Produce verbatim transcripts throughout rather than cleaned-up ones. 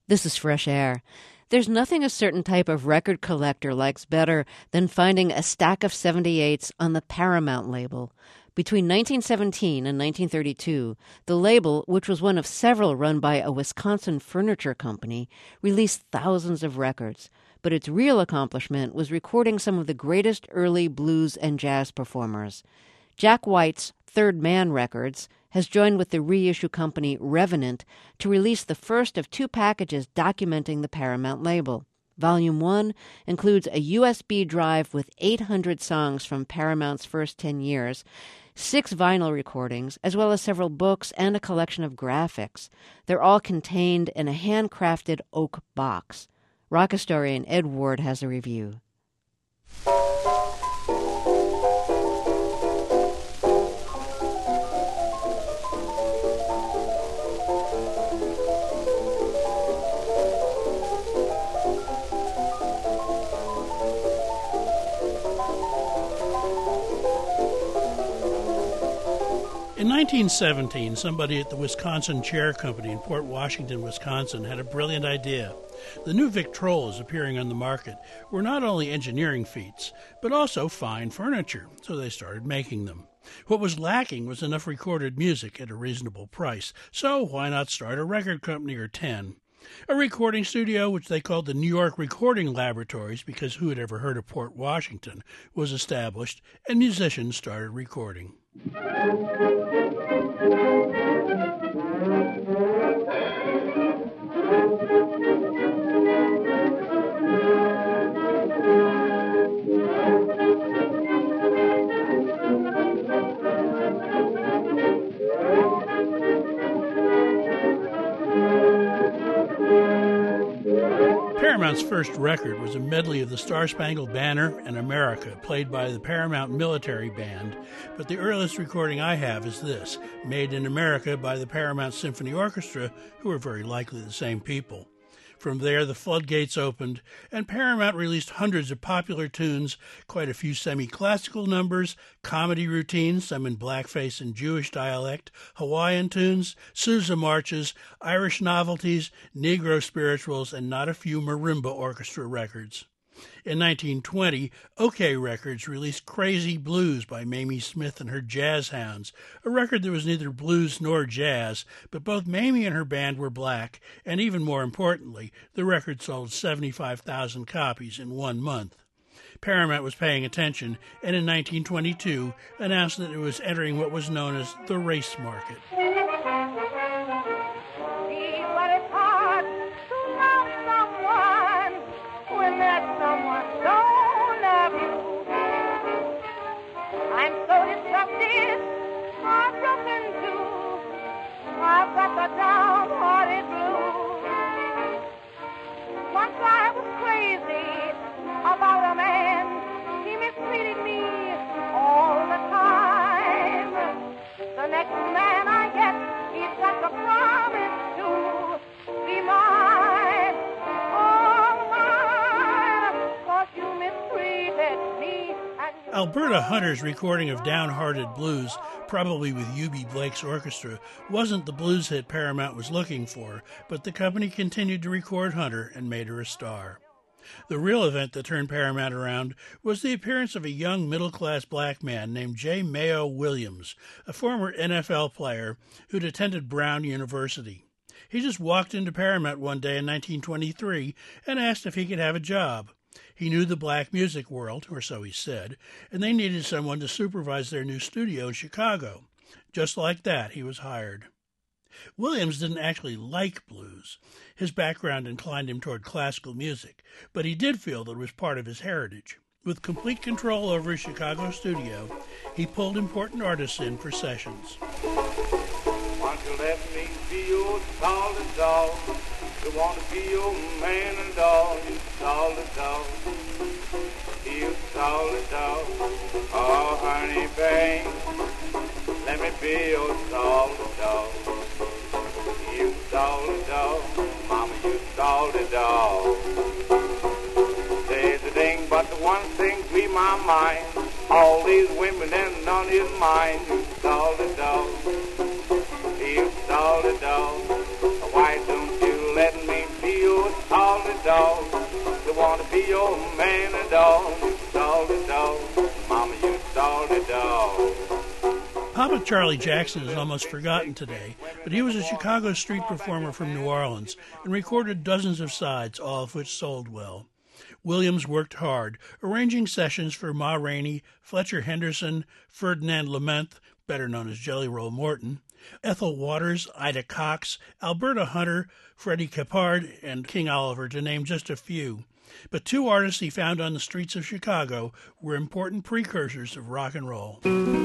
This is Fresh Air. There's nothing a certain type of record collector likes better than finding a stack of seventy-eights on the Paramount label. Between nineteen seventeen and nineteen thirty-two, the label, which was one of several run by a Wisconsin furniture company, released thousands of records. But its real accomplishment was recording some of the greatest early blues and jazz performers. Jack White's Third Man Records has joined with the reissue company Revenant to release the first of two packages documenting the Paramount label. Volume one includes a U S B drive with eight hundred songs from Paramount's first ten years, six vinyl recordings, as well as several books and a collection of graphics. They're all contained in a handcrafted oak box. Rock historian Ed Ward has a review. In nineteen seventeen, somebody at the Wisconsin Chair Company in Port Washington, Wisconsin, had a brilliant idea. The new Victrolas appearing on the market were not only engineering feats, but also fine furniture, so they started making them. What was lacking was enough recorded music at a reasonable price, so why not start a record company or ten? A recording studio, which they called the New York Recording Laboratories because who had ever heard of Port Washington, was established, and musicians started recording. Paramount's first record was a medley of the Star-Spangled Banner and America, played by the Paramount Military Band, but the earliest recording I have is this, made in America by the Paramount Symphony Orchestra, who are very likely the same people. From there, the floodgates opened, and Paramount released hundreds of popular tunes, quite a few semi-classical numbers, comedy routines, some in blackface and Jewish dialect, Hawaiian tunes, Sousa marches, Irish novelties, Negro spirituals, and not a few marimba orchestra records. In nineteen twenty, OK Records released Crazy Blues by Mamie Smith and her Jazz Hounds, a record that was neither blues nor jazz, but both Mamie and her band were black, and even more importantly, the record sold seventy-five thousand copies in one month. Paramount was paying attention, and in nineteen twenty-two announced that it was entering what was known as the race market. I've got the downhearted blues. Once I was crazy about a man. He mistreated me all the time. The next man I get, he's got to promise to be mine. All mine, 'cause you mistreated me. And you Alberta Hunter's recording of Downhearted Blues, probably with Eubie Blake's orchestra, wasn't the blues hit Paramount was looking for, but the company continued to record Hunter and made her a star. The real event that turned Paramount around was the appearance of a young middle-class black man named J. Mayo Williams, a former N F L player who'd attended Brown University. He just walked into Paramount one day in nineteen twenty-three and asked if he could have a job. He knew the black music world, or so he said, and they needed someone to supervise their new studio in Chicago. Just like that, he was hired. Williams didn't actually like blues. His background inclined him toward classical music, but he did feel that it was part of his heritage. With complete control over his Chicago studio, he pulled important artists in for sessions. Why don't you let me be your solid dog? You want to be your man and dog, you solid dog. You solid dog. Oh, honey, babe, let me be your solid dog. You solid dog. Mama, you solid dog. There's a thing, but the one thing be my mind. All these women and none is mine. You solid dog. You solid dog. Why don't you let me be dolly dog. They want to be your man and dog. You dolly dog. Mama, you dolly dog. Papa Charlie Jackson is almost forgotten today, but he was a Chicago street performer from New Orleans and recorded dozens of sides, all of which sold well. Williams worked hard, arranging sessions for Ma Rainey, Fletcher Henderson, Ferdinand Lameth, better known as Jelly Roll Morton, Ethel Waters, Ida Cox, Alberta Hunter, Freddie Keppard, and King Oliver, to name just a few. But two artists he found on the streets of Chicago were important precursors of rock and roll.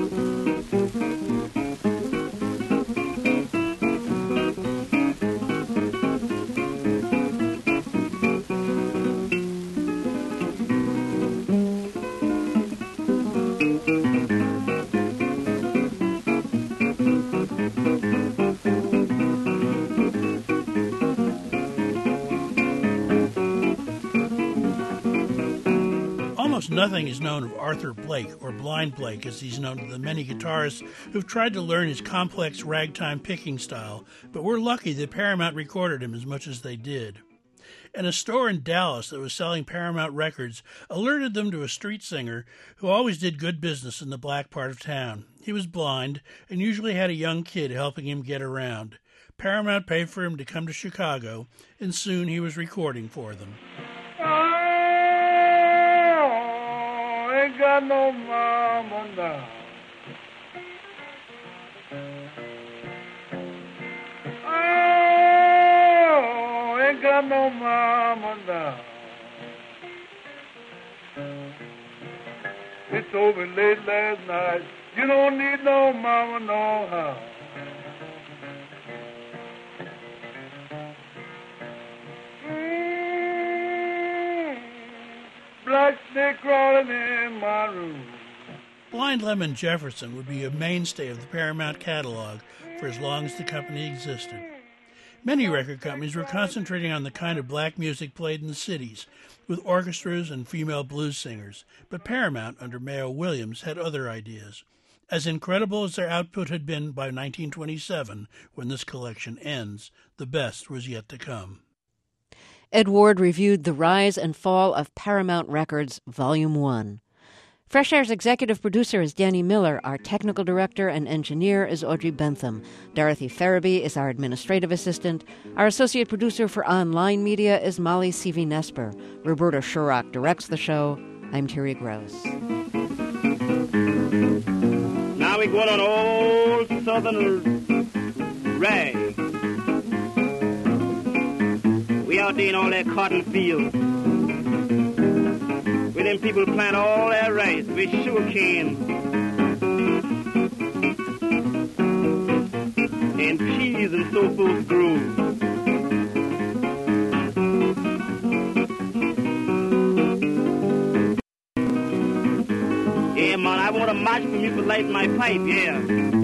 Almost nothing is known of Arthur Blake, or Blind Blake as he's known to the many guitarists who've tried to learn his complex ragtime picking style, but we're lucky that Paramount recorded him as much as they did. And a store in Dallas that was selling Paramount records alerted them to a street singer who always did good business in the black part of town. He was blind and usually had a young kid helping him get around. Paramount paid for him to come to Chicago, and soon he was recording for them. Ain't got no mama now. Oh, ain't got no mama now. He told me late last night, you don't need no mama no how. Black snake crawling in my room. Blind Lemon Jefferson would be a mainstay of the Paramount catalog for as long as the company existed. Many record companies were concentrating on the kind of black music played in the cities, with orchestras and female blues singers, but Paramount, under Mayo Williams, had other ideas. As incredible as their output had been by nineteen twenty-seven, when this collection ends, the best was yet to come. Ed Ward reviewed The Rise and Fall of Paramount Records, Volume one. Fresh Air's executive producer is Danny Miller. Our technical director and engineer is Audrey Bentham. Dorothy Farabee is our administrative assistant. Our associate producer for online media is Molly Seavey-Nesper. Roberta Shurrock directs the show. I'm Terry Gross. Now we're going on old Southern rag. We out there in all that cotton field, where them people plant all that rice with sugar cane and peas and so forth grow. Yeah, man, I want a match for me to light my pipe, yeah.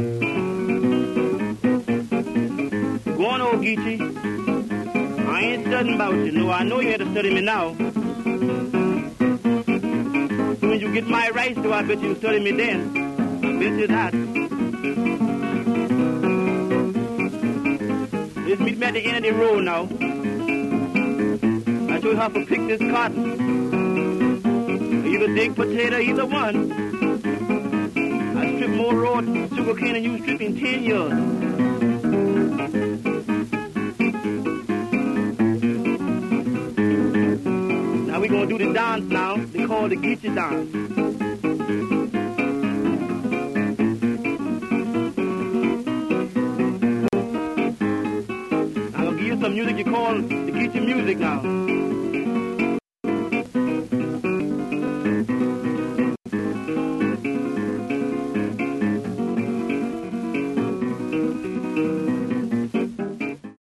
Go on, old Geechee. I ain't studying about you. No, I know you had to study me now. When you get my rights, though, I bet you study me then. I bet you that. Let's meet me at the end of the road now. I show you how to pick this cotton. Either dig potato, either one. I strip more raw sugar cane than you strip in ten years. We're going to do the dance now. They call it the Geechee dance. I'm going to give you some music you call the Geechee music now.